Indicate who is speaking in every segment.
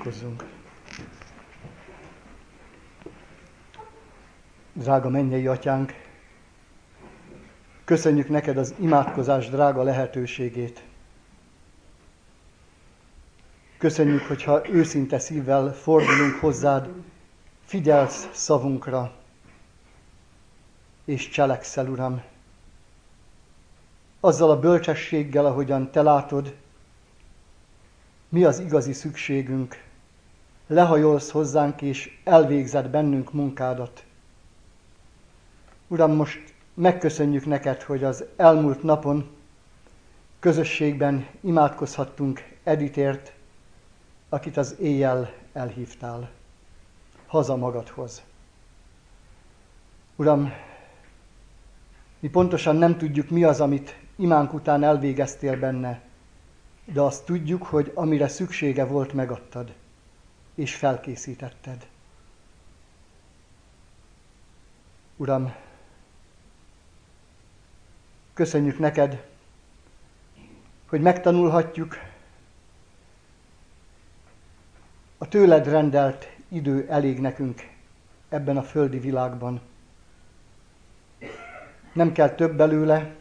Speaker 1: Imádkozzunk. Drága mennyei Atyánk, köszönjük neked az imádkozás drága lehetőségét. Köszönjük, hogyha őszinte szívvel fordulunk hozzád, figyelsz szavunkra, és cselekszel, Uram. Azzal a bölcsességgel, ahogyan te látod, mi az igazi szükségünk, lehajolsz hozzánk, és elvégzed bennünk munkádat. Uram, most megköszönjük neked, hogy az elmúlt napon közösségben imádkozhattunk Editért, akit az éjjel elhívtál haza magadhoz. Uram, mi pontosan nem tudjuk, mi az, amit imánk után elvégeztél benne, de azt tudjuk, hogy amire szüksége volt, megadtad, és felkészítetted. Uram, köszönjük neked, hogy megtanulhatjuk, a tőled rendelt idő elég nekünk ebben a földi világban. Nem kell több belőle,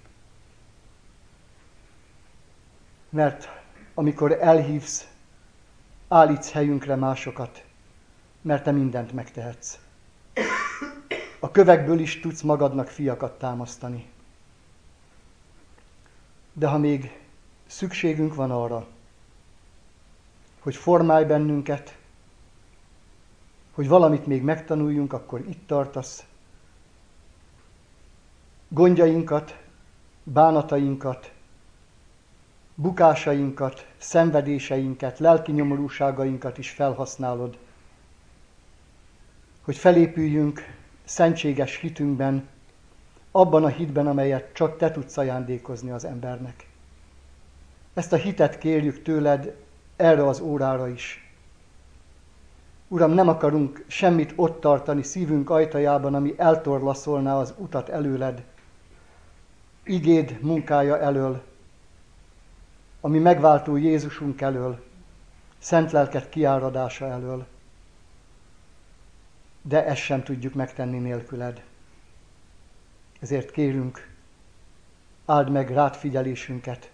Speaker 1: mert amikor elhívsz, állítsz helyünkre másokat, mert te mindent megtehetsz. A kövekből is tudsz magadnak fiakat támasztani. De ha még szükségünk van arra, hogy formálj bennünket, hogy valamit még megtanuljunk, akkor itt tartasz. Gondjainkat, bánatainkat, bukásainkat, szenvedéseinket, lelki nyomorúságainkat is felhasználod, hogy felépüljünk szentséges hitünkben, abban a hitben, amelyet csak te tudsz ajándékozni az embernek. Ezt a hitet kérjük tőled erre az órára is. Uram, nem akarunk semmit ott tartani szívünk ajtajában, ami eltorlaszolná az utat előled, igéd munkája elől, ami megváltó Jézusunk elől, szent lelked kiáradása elől. De ezt sem tudjuk megtenni nélküled. Ezért kérünk, áld meg rád figyelésünket.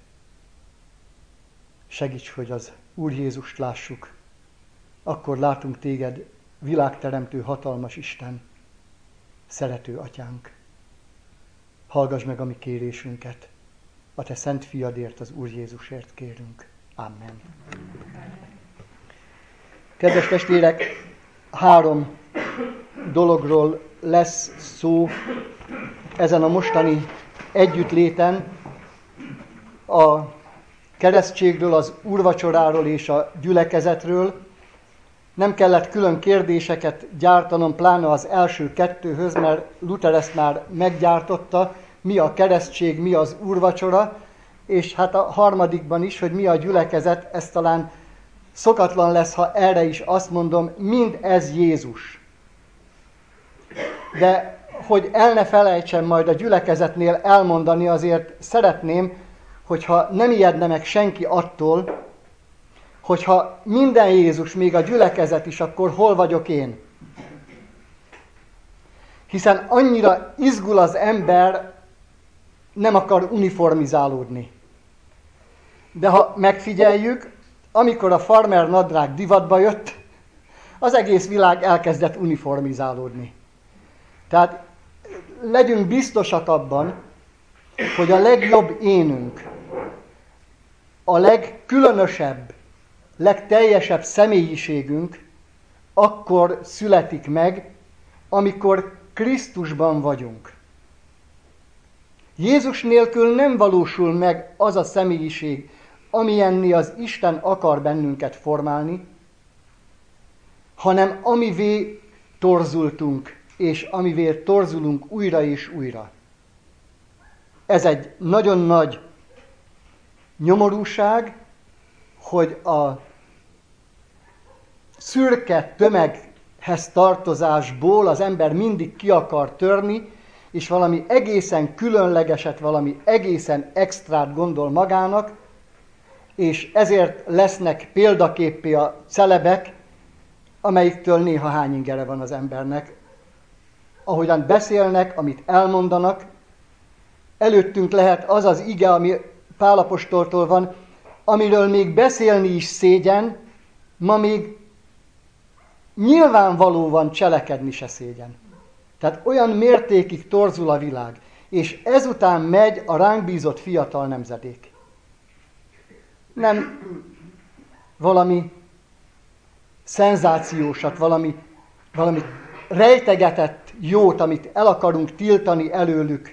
Speaker 1: Segíts, hogy az Úr Jézust lássuk. Akkor látunk téged, világteremtő, hatalmas Isten, szerető Atyánk. Hallgass meg a mi kérésünket. A te szent fiadért, az Úr Jézusért kérünk. Amen. Kedves testvérek, 3 dologról lesz szó ezen a mostani együttléten: a keresztségről, az úrvacsoráról és a gyülekezetről. Nem kellett külön kérdéseket gyártanom, pláne az első 2-höz, mert Luther ezt már meggyártotta, mi a keresztség, mi az úrvacsora, és hát a harmadikban is, hogy mi a gyülekezet, ez talán szokatlan lesz, ha erre is azt mondom, mind ez Jézus. De hogy el ne felejtsem majd a gyülekezetnél elmondani, azért szeretném, hogyha nem ijedne meg senki attól, hogyha minden Jézus, még a gyülekezet is, akkor hol vagyok én? Hiszen annyira izgul az ember, nem akar uniformizálódni. De ha megfigyeljük, amikor a farmer nadrág divatba jött, az egész világ elkezdett uniformizálódni. Tehát legyünk biztosak abban, hogy a legjobb énünk, a legkülönösebb, legteljesebb személyiségünk akkor születik meg, amikor Krisztusban vagyunk. Jézus nélkül nem valósul meg az a személyiség, amilyenné az Isten akar bennünket formálni, hanem amivé torzultunk, és amivé torzulunk újra és újra. Ez egy nagyon nagy nyomorúság, hogy a szürke tömeghez tartozásból az ember mindig ki akar törni, és valami egészen különlegeset, valami egészen extrát gondol magának, és ezért lesznek példaképpé a celebek, amelyiktől néha hányingere van az embernek. Ahogyan beszélnek, amit elmondanak, előttünk lehet az az ige, ami Pál apostoltól van, amiről még beszélni is szégyen, ma még nyilvánvalóan cselekedni se szégyen. Tehát olyan mértékig torzul a világ, és ezután megy a ránk bízott fiatal nemzedék. Nem valami szenzációsat, valami rejtegetett jót, amit el akarunk tiltani előlük.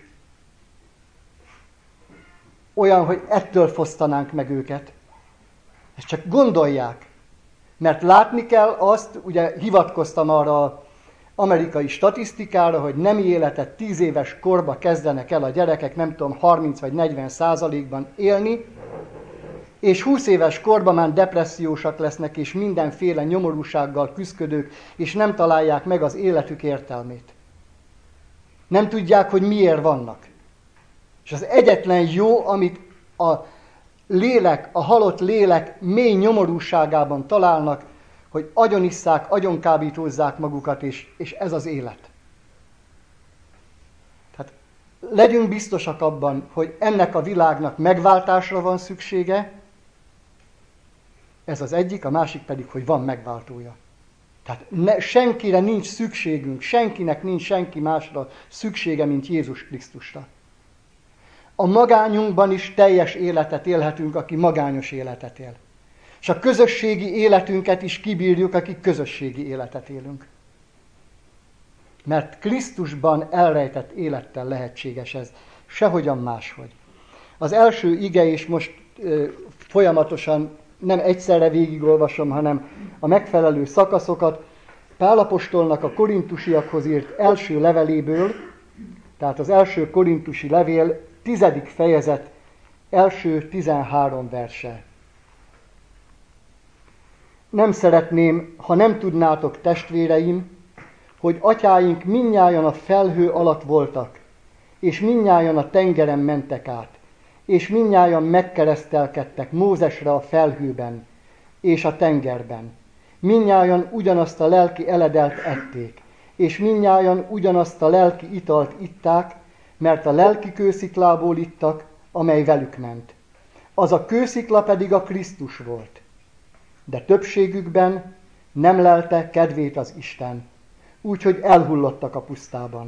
Speaker 1: Olyan, hogy ettől fosztanánk meg őket. Ezt csak gondolják. Mert látni kell azt, ugye hivatkoztam arra az amerikai statisztikára, hogy nemi életet 10 éves korba kezdenek el a gyerekek, nem tudom, 30 vagy 40%-ban élni, és 20 éves korban már depressziósak lesznek, és mindenféle nyomorúsággal küszködők, és nem találják meg az életük értelmét. Nem tudják, hogy miért vannak. És az egyetlen jó, amit a lélek, a halott lélek mély nyomorúságában találnak, hogy agyonisszák, agyonkábítózzák magukat, és ez az élet. Tehát legyünk biztosak abban, hogy ennek a világnak megváltásra van szüksége, ez az egyik, a másik pedig, hogy van megváltója. Tehát senkire nincs szükségünk, senkinek nincs senki másra szüksége, mint Jézus Krisztusra. A magányunkban is teljes életet élhetünk, aki magányos életet él. És a közösségi életünket is kibírjuk, akik közösségi életet élünk. Mert Krisztusban elrejtett élettel lehetséges ez, sehogyan máshogy. Az első ige, és most folyamatosan nem egyszerre végigolvasom, hanem a megfelelő szakaszokat, Pál apostolnak a korintusiakhoz írt első leveléből, tehát az első korintusi levél 10. fejezet első 13 verse. Nem szeretném, ha nem tudnátok, testvéreim, hogy atyáink mindnyájan a felhő alatt voltak, és mindnyájan a tengeren mentek át, és mindnyájan megkeresztelkedtek Mózesre a felhőben és a tengerben. Mindnyájan ugyanazt a lelki eledelt ették, és mindnyájan ugyanazt a lelki italt itták, mert a lelki kősziklából ittak, amely velük ment. Az a kőszikla pedig a Krisztus volt. De többségükben nem lelte kedvét az Isten, úgyhogy elhullottak a pusztában.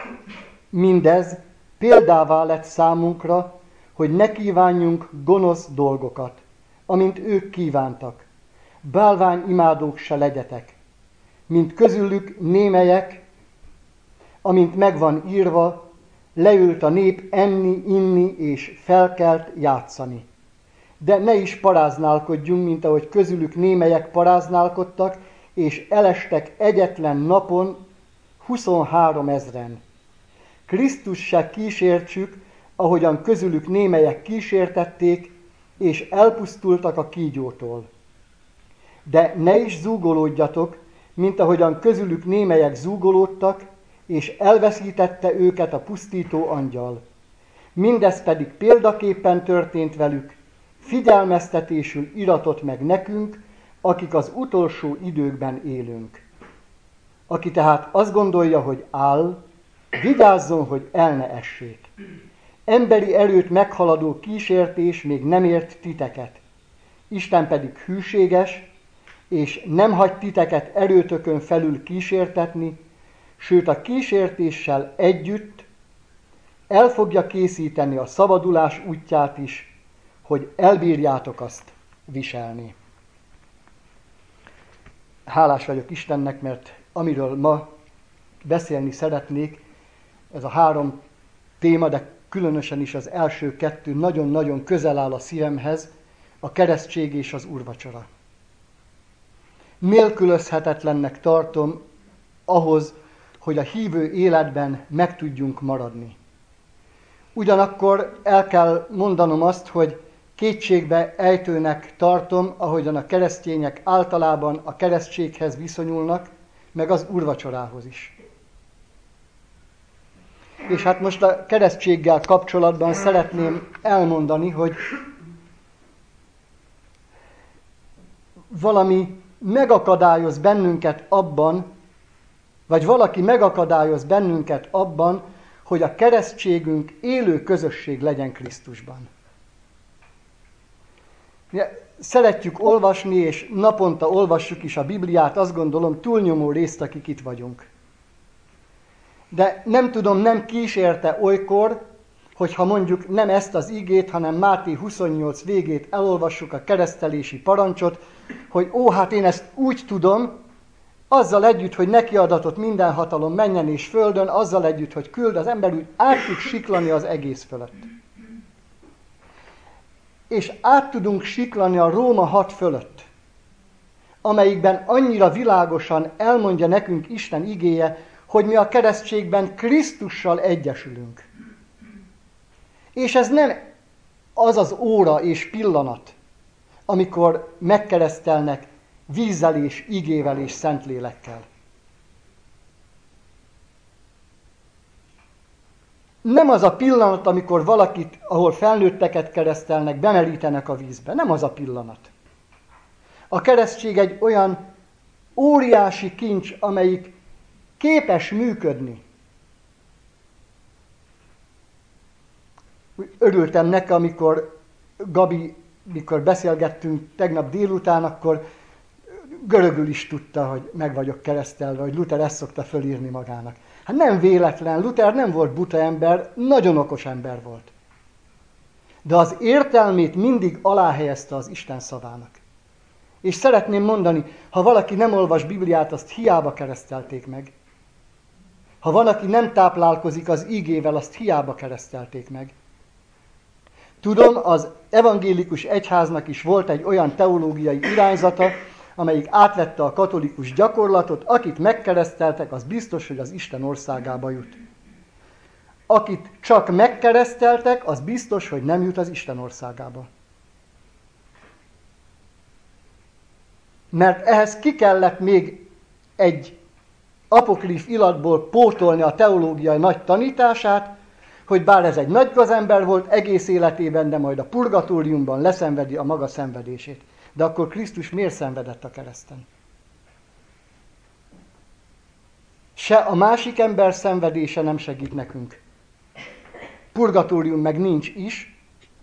Speaker 1: Mindez példává lett számunkra, hogy ne kívánjunk gonosz dolgokat, amint ők kívántak. Bálványimádók se legyetek, mint közülük némelyek, amint megvan írva, leült a nép enni, inni és felkelt játszani. De ne is paráználkodjunk, mint ahogy közülük némelyek paráználkodtak, és elestek egyetlen napon 23 000. Krisztus se kísértsük, ahogyan közülük némelyek kísértették, és elpusztultak a kígyótól. De ne is zúgolódjatok, mint ahogyan közülük némelyek zúgolódtak, és elveszítette őket a pusztító angyal. Mindez pedig példaképpen történt velük, figyelmeztetésül iratott meg nekünk, akik az utolsó időkben élünk. Aki tehát azt gondolja, hogy áll, vigyázzon, hogy el ne essék. Emberi erőt meghaladó kísértés még nem ért titeket. Isten pedig hűséges, és nem hagy titeket erőtökön felül kísértetni, sőt a kísértéssel együtt el fogja készíteni a szabadulás útját is, hogy elbírjátok azt viselni. Hálás vagyok Istennek, mert amiről ma beszélni szeretnék, ez a 3 téma, de különösen is az első 2 nagyon-nagyon közel áll a szívemhez, a keresztség és az úrvacsora. Nélkülözhetetlennek tartom ahhoz, hogy a hívő életben meg tudjunk maradni. Ugyanakkor el kell mondanom azt, hogy kétségbe ejtőnek tartom, ahogyan a keresztények általában a keresztséghez viszonyulnak, meg az úrvacsorához is. És hát most a keresztséggel kapcsolatban szeretném elmondani, hogy valami megakadályoz bennünket abban, vagy valaki megakadályoz bennünket abban, hogy a keresztségünk élő közösség legyen Krisztusban. Szeretjük olvasni, és naponta olvassuk is a Bibliát, azt gondolom, túlnyomó részt, akik itt vagyunk. De nem tudom, nem kísérte olykor, hogyha mondjuk nem ezt az igét, hanem Máté 28 végét elolvassuk, a keresztelési parancsot, hogy hát én ezt úgy tudom, azzal együtt, hogy neki adatott minden hatalom menjen és földön, azzal együtt, hogy küld, az ember úgy át tud siklani az egész fölött. És át tudunk siklani a Róma 6 fölött, amelyikben annyira világosan elmondja nekünk Isten igéje, hogy mi a keresztségben Krisztussal egyesülünk. És ez nem az az óra és pillanat, amikor megkeresztelnek vízzel és igével és Szentlélekkel. Nem az a pillanat, amikor valakit, ahol felnőtteket keresztelnek, bemerítenek a vízbe. Nem az a pillanat. A keresztség egy olyan óriási kincs, amelyik képes működni. Örültem neki, amikor Gabi, mikor beszélgettünk tegnap délután, akkor görögül is tudta, hogy meg vagyok keresztelve, hogy Luther ezt szokta fölírni magának. Hát nem véletlen, Luther nem volt buta ember, nagyon okos ember volt. De az értelmét mindig aláhelyezte az Isten szavának. És szeretném mondani, ha valaki nem olvas Bibliát, azt hiába keresztelték meg. Ha valaki nem táplálkozik az igével, azt hiába keresztelték meg. Tudom, az evangélikus egyháznak is volt egy olyan teológiai irányzata, amelyik átvette a katolikus gyakorlatot, akit megkereszteltek, az biztos, hogy az Isten országába jut. Akit csak megkereszteltek, az biztos, hogy nem jut az Isten országába. Mert ehhez ki kellett még egy apokrif iratból pótolni a teológiai nagy tanítását, hogy bár ez egy nagy gazember volt egész életében, de majd a purgatóriumban leszenvedi a maga szenvedését. De akkor Krisztus miért szenvedett a kereszten? Se a másik ember szenvedése nem segít nekünk. Purgatórium meg nincs is.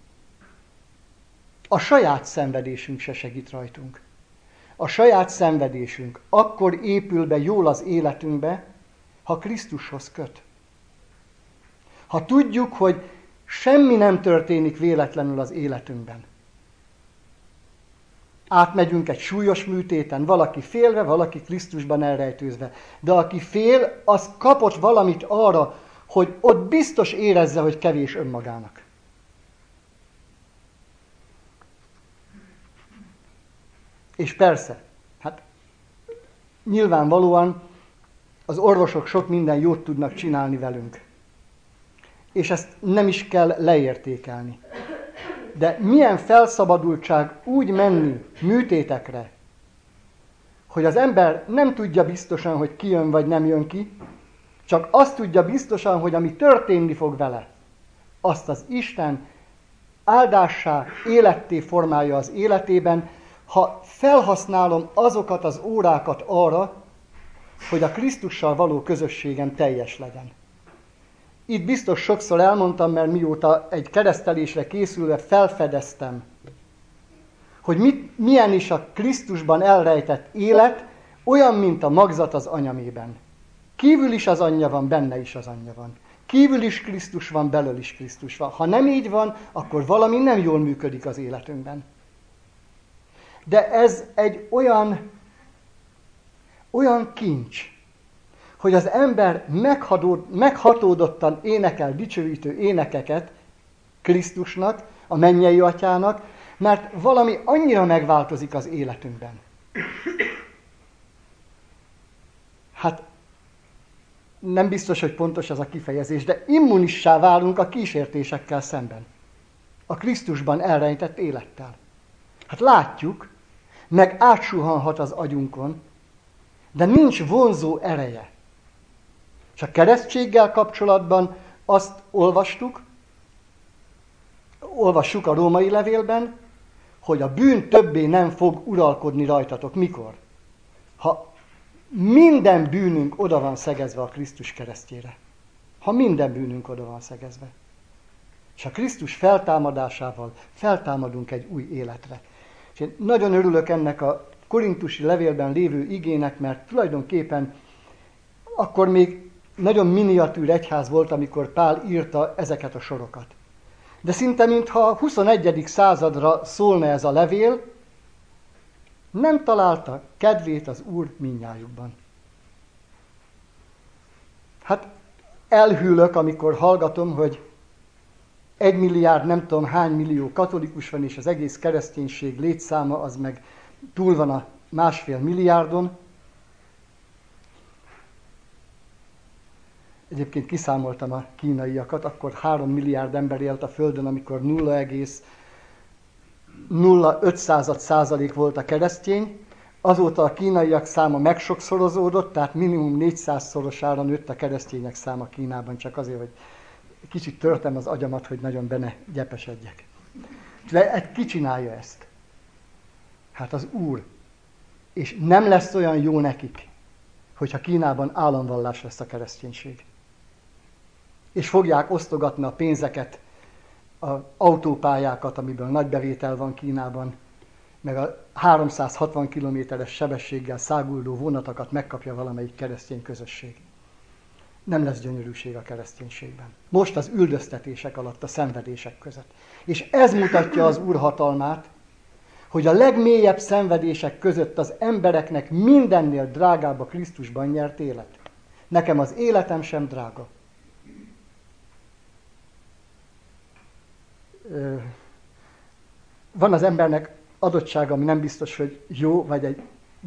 Speaker 1: A saját szenvedésünk se segít rajtunk. A saját szenvedésünk akkor épül be jól az életünkbe, ha Krisztushoz köt. Ha tudjuk, hogy semmi nem történik véletlenül az életünkben. Átmegyünk egy súlyos műtéten, valaki félve, valaki Krisztusban elrejtőzve. De aki fél, az kapott valamit arra, hogy ott biztos érezze, hogy kevés önmagának. És persze, hát nyilvánvalóan az orvosok sok minden jót tudnak csinálni velünk. És ezt nem is kell leértékelni. De milyen felszabadultság úgy menni műtétekre, hogy az ember nem tudja biztosan, hogy ki jön vagy nem jön ki, csak azt tudja biztosan, hogy ami történni fog vele, azt az Isten áldássá, életté formálja az életében, ha felhasználom azokat az órákat arra, hogy a Krisztussal való közösségem teljes legyen. Itt biztos sokszor elmondtam, mert mióta egy keresztelésre készülve felfedeztem, hogy milyen is a Krisztusban elrejtett élet, olyan, mint a magzat az anyamében. Kívül is az anyja van, benne is az anyja van. Kívül is Krisztus van, belül is Krisztus van. Ha nem így van, akkor valami nem jól működik az életünkben. De ez egy olyan kincs, hogy az ember meghatódottan énekel dicsőítő énekeket Krisztusnak, a mennyei atyának, mert valami annyira megváltozik az életünkben. Hát nem biztos, hogy pontos ez a kifejezés, de immunissá válunk a kísértésekkel szemben. A Krisztusban elrejtett élettel. Hát látjuk, meg átsuhanhat az agyunkon, de nincs vonzó ereje. És a keresztséggel kapcsolatban azt olvassuk a római levélben, hogy a bűn többé nem fog uralkodni rajtatok. Mikor? Ha minden bűnünk oda van szegezve a Krisztus keresztjére. Ha minden bűnünk oda van szegezve. És a Krisztus feltámadásával feltámadunk egy új életre. És én nagyon örülök ennek a korintusi levélben lévő igének, mert tulajdonképpen akkor még nagyon miniatűr egyház volt, amikor Pál írta ezeket a sorokat. De szinte mintha a 21. századra szólna ez a levél, nem találta kedvét az Úr mindnyájukban. Hát elhűlök, amikor hallgatom, hogy 1 milliárd nem tudom hány millió katolikus van, és az egész kereszténység létszáma az meg túl van a 1,5 milliárdon. Egyébként kiszámoltam a kínaiakat, akkor 3 milliárd ember élt a Földön, amikor 0,05% volt a keresztény. Azóta a kínaiak száma megsokszorozódott, tehát minimum 400-szorosára nőtt a keresztények száma Kínában, csak azért, hogy kicsit törtem az agyamat, hogy nagyon benne gyepesedjek. De ki csinálja ezt? Hát az Úr. És nem lesz olyan jó nekik, hogyha Kínában államvallás lesz a kereszténység. És fogják osztogatni a pénzeket, az autópályákat, amiből nagy bevétel van Kínában, meg a 360 kilométeres sebességgel száguldó vonatokat megkapja valamelyik keresztény közösség. Nem lesz gyönyörűség a kereszténységben. Most az üldöztetések alatt, a szenvedések között. És ez mutatja az Úr hatalmát, hogy a legmélyebb szenvedések között az embereknek mindennél drágább a Krisztusban nyert élet. Nekem az életem sem drága. Van az embernek adottsága, ami nem biztos, hogy jó, vagy egy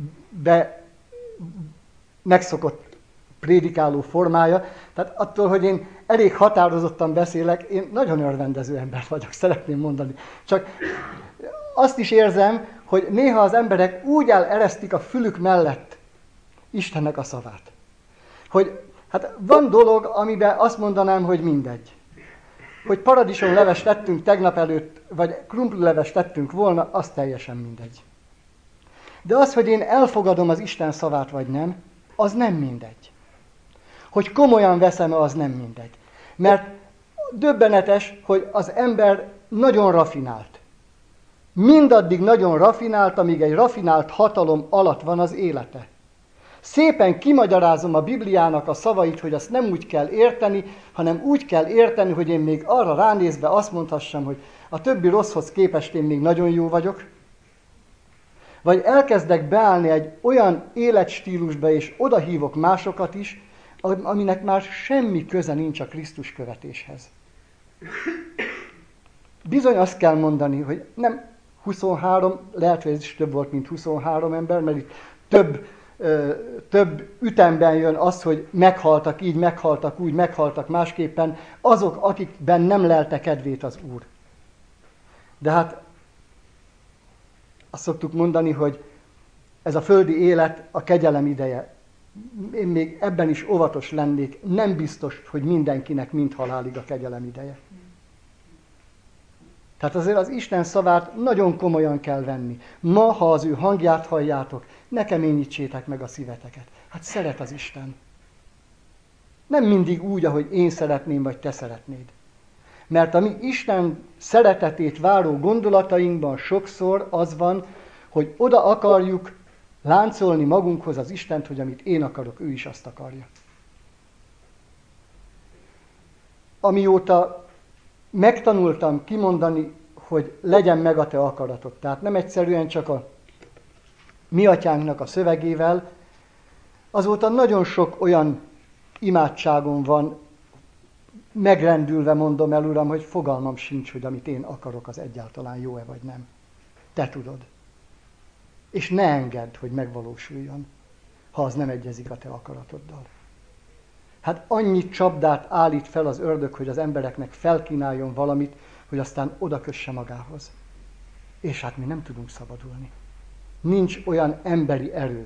Speaker 1: megszokott prédikáló formája. Tehát attól, hogy én elég határozottan beszélek, én nagyon örvendező ember vagyok, szeretném mondani. Csak azt is érzem, hogy néha az emberek úgy eleresztik a fülük mellett Istennek a szavát. Hogy hát van dolog, amiben azt mondanám, hogy mindegy. Hogy paradicsomlevest tettünk tegnap előtt, vagy krumplilevest tettünk volna, az teljesen mindegy. De az, hogy én elfogadom az Isten szavát, vagy nem, az nem mindegy. Hogy komolyan veszem, az nem mindegy. Mert döbbenetes, hogy az ember nagyon rafinált. Mindaddig nagyon rafinált, amíg egy rafinált hatalom alatt van az élete. Szépen kimagyarázom a Bibliának a szavait, hogy azt nem úgy kell érteni, hanem úgy kell érteni, hogy én még arra ránézve azt mondhassam, hogy a többi rosszhoz képest én még nagyon jó vagyok. Vagy elkezdek beállni egy olyan életstílusba, és odahívok másokat is, aminek már semmi köze nincs a Krisztus követéshez. Bizony azt kell mondani, hogy nem 23, lehet, hogy ez is több volt, mint 23 ember, mert itt több ütemben jön az, hogy meghaltak így, meghaltak úgy, meghaltak másképpen, azok, akikben nem lelte kedvét az Úr. De hát azt szoktuk mondani, hogy ez a földi élet a kegyelem ideje. Én még ebben is óvatos lennék, nem biztos, hogy mindenkinek mind halálig a kegyelem ideje. Tehát azért az Isten szavát nagyon komolyan kell venni. Ma, ha az ő hangját halljátok, ne keményítsétek meg a szíveteket. Hát szeret az Isten. Nem mindig úgy, ahogy én szeretném, vagy te szeretnéd. Mert a mi Isten szeretetét váró gondolatainkban sokszor az van, hogy oda akarjuk láncolni magunkhoz az Istent, hogy amit én akarok, ő is azt akarja. Amióta megtanultam kimondani, hogy legyen meg a te akaratod. Tehát nem egyszerűen csak a mi atyánknak a szövegével, azóta nagyon sok olyan imádságom van, megrendülve mondom el, Uram, hogy fogalmam sincs, hogy amit én akarok, az egyáltalán jó-e vagy nem. Te tudod. És ne engedd, hogy megvalósuljon, ha az nem egyezik a te akaratoddal. Hát annyi csapdát állít fel az ördög, hogy az embereknek felkínáljon valamit, hogy aztán odakösse magához. És hát mi nem tudunk szabadulni. Nincs olyan emberi erő,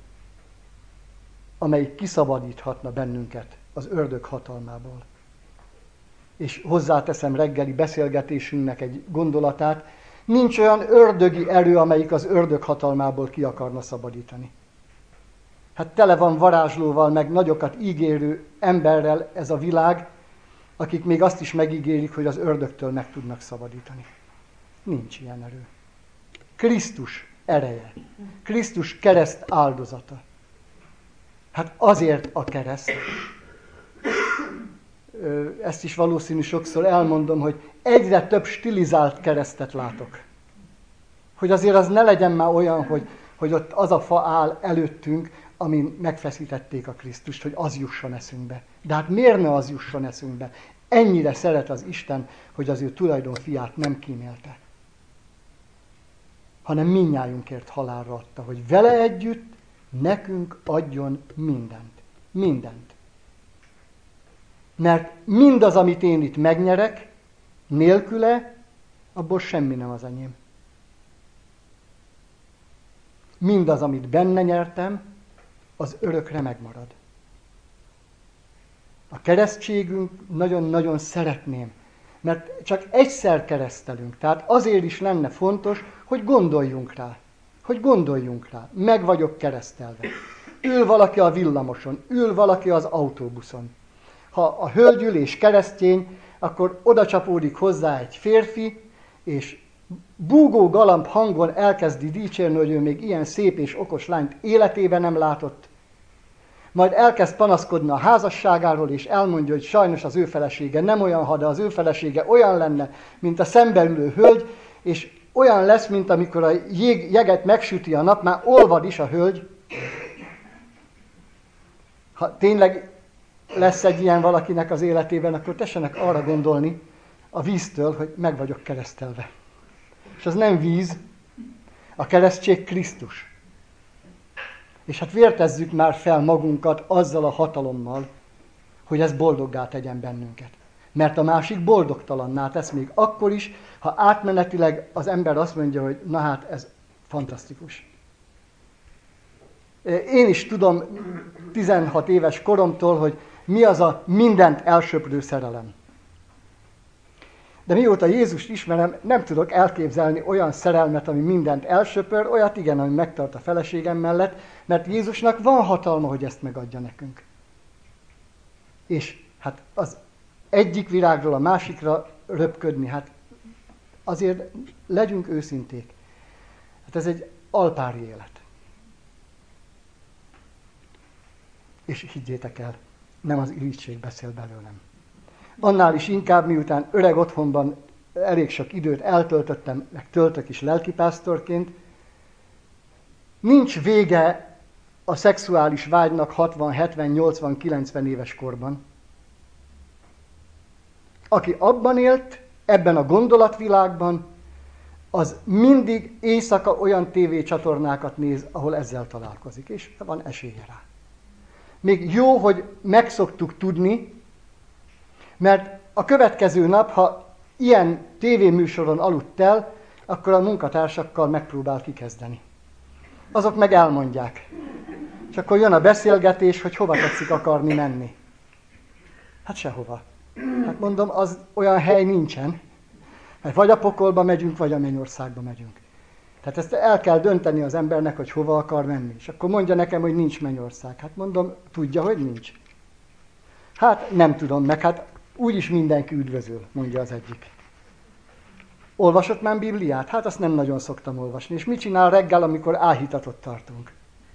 Speaker 1: amely kiszabadíthatna bennünket az ördög hatalmából. És hozzáteszem reggeli beszélgetésünknek egy gondolatát, Nincs olyan ördögi erő, amelyik az ördög hatalmából ki akarna szabadítani. Hát tele van varázslóval, meg nagyokat ígérő emberrel ez a világ, akik még azt is megígérik, hogy az ördögtől meg tudnak szabadítani. Nincs ilyen erő. Krisztus ereje. Krisztus kereszt áldozata. Hát azért a kereszt. Ezt is valószínű sokszor elmondom, hogy egyre több stilizált keresztet látok. Hogy azért az ne legyen már olyan, hogy ott az a fa áll előttünk, amin megfeszítették a Krisztust, hogy az jusson eszünkbe. De hát miért ne az jusson eszünkbe? Ennyire szeret az Isten, hogy az ő tulajdon fiát nem kímélte, hanem mindnyájunkért halálra adta, hogy vele együtt nekünk adjon mindent. Mindent. Mert mindaz, amit én itt megnyerek, nélküle, abból semmi nem az enyém. Mindaz, amit benne nyertem, az örökre megmarad. A keresztségünk nagyon-nagyon szeretném, mert csak egyszer keresztelünk. Tehát azért is lenne fontos, hogy gondoljunk rá. Hogy gondoljunk rá. Meg vagyok keresztelve. Ül valaki a villamoson, ül valaki az autóbuszon. Ha a hölgyülés keresztény, akkor oda csapódik hozzá egy férfi, és búgó galamb hangon elkezdi dicsérni, hogy ő még ilyen szép és okos lányt életében nem látott. Majd elkezd panaszkodni a házasságáról, és elmondja, hogy sajnos az ő felesége nem olyan, ha de az ő felesége olyan lenne, mint a szembeülő hölgy, és olyan lesz, mint amikor a jeget megsüti a nap, már olvad is a hölgy. Ha tényleg lesz egy ilyen valakinek az életében, akkor tessenek arra gondolni a víztől, hogy meg vagyok keresztelve. És az nem víz, a keresztség Krisztus. És hát vértezzük már fel magunkat azzal a hatalommal, hogy ez boldoggá tegyen bennünket. Mert a másik boldogtalanná tesz még akkor is, ha átmenetileg az ember azt mondja, hogy na hát ez fantasztikus. Én is tudom 16 éves koromtól, hogy mi az a mindent elsöprő szerelem. De mióta Jézust ismerem, nem tudok elképzelni olyan szerelmet, ami mindent elsöpör, olyat igen, ami megtart a feleségem mellett, mert Jézusnak van hatalma, hogy ezt megadja nekünk. És hát az egyik virágról a másikra röpködni, hát azért legyünk őszinték. Hát ez egy alpári élet. És higgyétek el, nem az irigység beszél belőlem. Annál is inkább, miután öreg otthonban elég sok időt eltöltöttem, meg töltök is lelkipásztorként, nincs vége a szexuális vágynak 60, 70, 80, 90 éves korban. Aki abban élt, ebben a gondolatvilágban, az mindig éjszaka olyan tévécsatornákat néz, ahol ezzel találkozik, és van esélye rá. Még jó, hogy megszoktuk tudni, mert a következő nap, ha ilyen tévéműsoron aludt el, akkor a munkatársakkal megpróbál kikezdeni. Azok meg elmondják. És akkor jön a beszélgetés, hogy hova tetszik akarni menni. Hát sehova. Hát mondom, az olyan hely nincsen. Mert vagy a pokolba megyünk, vagy a mennyországba megyünk. Tehát ezt el kell dönteni az embernek, hogy hova akar menni. És akkor mondja nekem, hogy nincs mennyország. Hát mondom, tudja, hogy nincs. Hát nem tudom, meg hát úgyis mindenki üdvözöl, mondja az egyik. Olvasott már Bibliát? Hát azt nem nagyon szoktam olvasni. És mit csinál reggel, amikor áhítatot tartunk?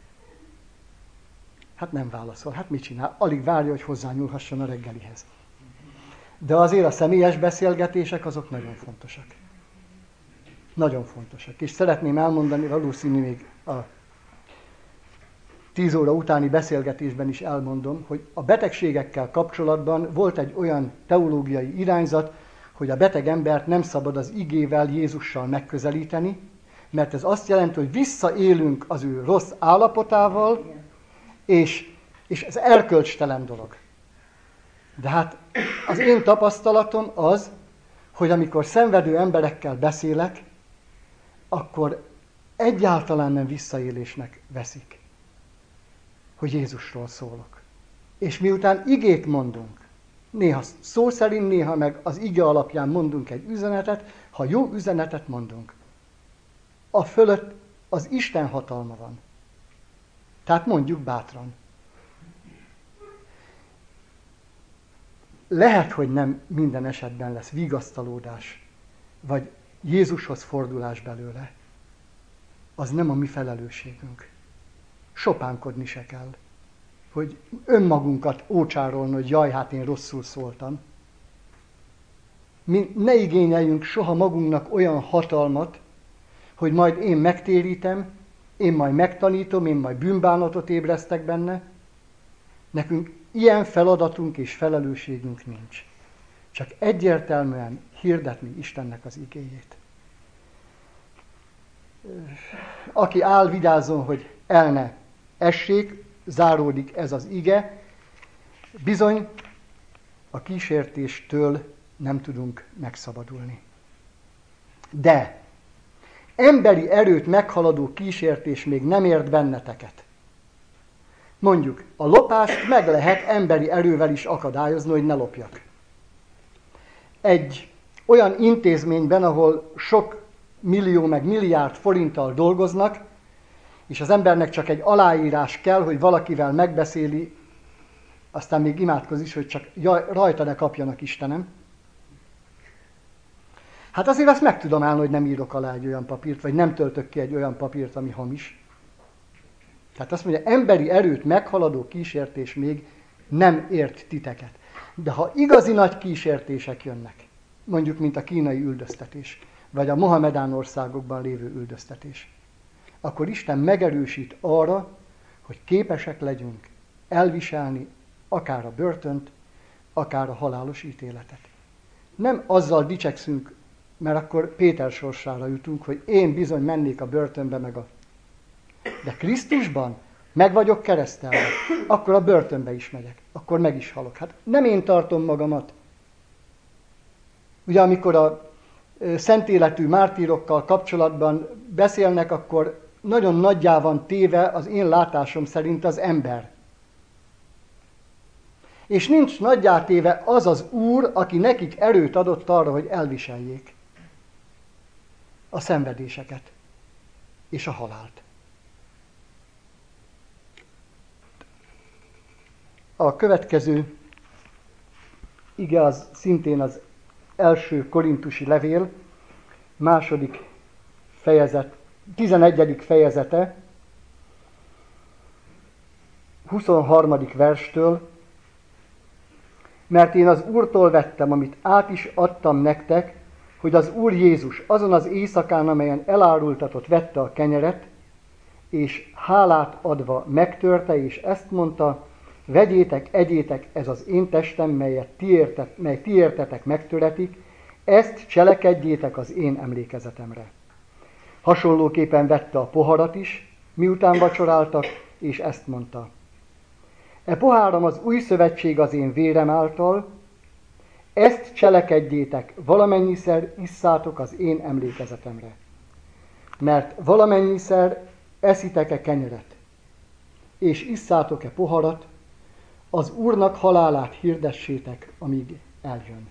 Speaker 1: Hát nem válaszol. Hát mit csinál? Alig várja, hogy hozzányúlhasson a reggelihez. De azért a személyes beszélgetések azok nagyon fontosak. Nagyon fontosak. És szeretném elmondani, valószínű még a 10 óra utáni beszélgetésben is elmondom, hogy a betegségekkel kapcsolatban volt egy olyan teológiai irányzat, hogy a beteg embert nem szabad az igével, Jézussal megközelíteni, mert ez azt jelenti, hogy visszaélünk az ő rossz állapotával, és ez erkölcstelen dolog. De hát az én tapasztalatom az, hogy amikor szenvedő emberekkel beszélek, akkor egyáltalán nem visszaélésnek veszik, hogy Jézusról szólok. És miután igét mondunk, néha szó szerint, néha meg az ige alapján mondunk egy üzenetet, ha jó üzenetet mondunk, a fölött az Isten hatalma van. Tehát mondjuk bátran. Lehet, hogy nem minden esetben lesz vigasztalódás, vagy Jézushoz fordulás belőle. Az nem a mi felelősségünk. Sopánkodni se kell, hogy önmagunkat ócsárolni, hogy jaj, hát én rosszul szóltam. Mi ne igényeljünk soha magunknak olyan hatalmat, hogy majd én megtérítem, én majd megtanítom, én majd bűnbánatot ébresztek benne. Nekünk ilyen feladatunk és felelősségünk nincs. Csak egyértelműen hirdetni Istennek az igéjét. Aki áll, vigyázzon, hogy el ne essék, záródik ez az ige. Bizony a kísértéstől nem tudunk megszabadulni. De emberi erőt meghaladó kísértés még nem ért benneteket. Mondjuk, a lopást meg lehet emberi erővel is akadályozni, hogy ne lopjak. Egy olyan intézményben, ahol sok millió meg milliárd forinttal dolgoznak, és az embernek csak egy aláírás kell, hogy valakivel megbeszéli, aztán még imádkozik is, hogy csak rajta ne kapjanak Istenem. Hát azért azt meg tudom állni, hogy nem írok alá egy olyan papírt, vagy nem töltök ki egy olyan papírt, ami hamis. Tehát azt mondja, emberi erőt meghaladó kísértés még nem ért titeket. De ha igazi nagy kísértések jönnek, mondjuk mint a kínai üldöztetés, vagy a Mohamedán országokban lévő üldöztetés, akkor Isten megerősít arra, hogy képesek legyünk elviselni akár a börtönt, akár a halálos ítéletet. Nem azzal dicsekszünk, mert akkor Péter sorsára jutunk, hogy én bizony mennék a börtönbe De Krisztusban meg vagyok keresztelve, akkor a börtönbe is megyek, akkor meg is halok. Hát nem én tartom magamat. Ugye amikor a szent életű mártírokkal kapcsolatban beszélnek, akkor nagyon nagyjá van téve az én látásom szerint az ember. És nincs nagyjá téve az az Úr, aki nekik erőt adott arra, hogy elviseljék a szenvedéseket és a halált. A következő ige az szintén az első korintusi levél, második fejezet, 11. fejezete, 23. verstől, mert én az Úrtól vettem, amit át is adtam nektek, hogy az Úr Jézus azon az éjszakán, amelyen elárultatott, vette a kenyeret, és hálát adva megtörte, és ezt mondta, vegyétek, egyétek, ez az én testem, mely ti értetek megtöretik, ezt cselekedjétek az én emlékezetemre. Hasonlóképpen vette a poharat is, miután vacsoráltak, és ezt mondta. E poháram az új szövetség az én vérem által, ezt cselekedjétek, valamennyiszer isszátok az én emlékezetemre. Mert valamennyiszer eszitek-e kenyeret, és isszátok-e poharat, az Úrnak halálát hirdessétek, amíg eljön.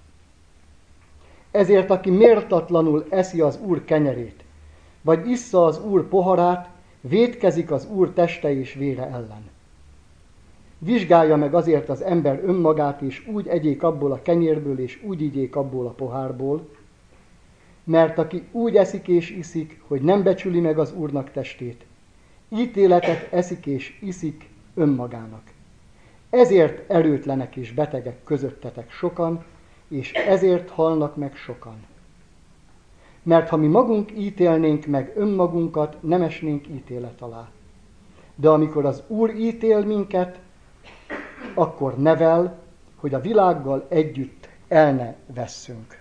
Speaker 1: Ezért, aki méltatlanul eszi az Úr kenyerét, vagy issza az Úr poharát, vétkezik az Úr teste és vére ellen. Vizsgálja meg azért az ember önmagát, és úgy egyék abból a kenyérből, és úgy igyék abból a pohárból, mert aki úgy eszik és iszik, hogy nem becsüli meg az Úrnak testét, ítéletet eszik és iszik önmagának. Ezért erőtlenek és betegek közöttetek sokan, és ezért halnak meg sokan. Mert ha mi magunk ítélnénk meg önmagunkat, nem esnénk ítélet alá. De amikor az Úr ítél minket, akkor nevel, hogy a világgal együtt el ne vesszünk.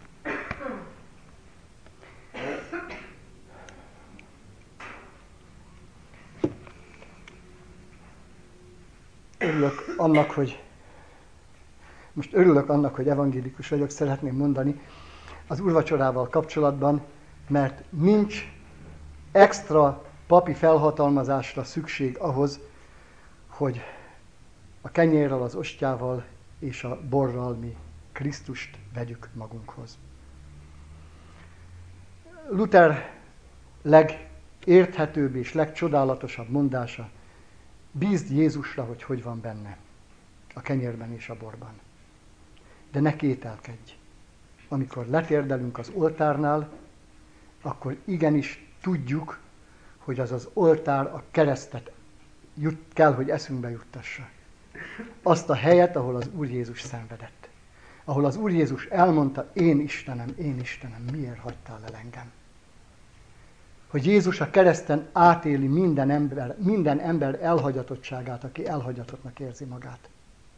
Speaker 1: Örülök annak, hogy evangélikus vagyok, szeretném mondani az úrvacsorával kapcsolatban, mert nincs extra papi felhatalmazásra szükség ahhoz, hogy a kenyérrel, az ostjával és a borral mi Krisztust vegyük magunkhoz. Luther legérthetőbb és legcsodálatosabb mondása: bízd Jézusra, hogy van benne, a kenyérben és a borban. De ne kételkedj. Amikor letérdelünk az oltárnál, akkor igenis tudjuk, hogy az az oltár a keresztet kell, hogy eszünkbe juttassa. Azt a helyet, ahol az Úr Jézus szenvedett. Ahol az Úr Jézus elmondta: én Istenem, miért hagytál el engem? Hogy Jézus a kereszten átéli minden ember elhagyatottságát, aki elhagyatottnak érzi magát.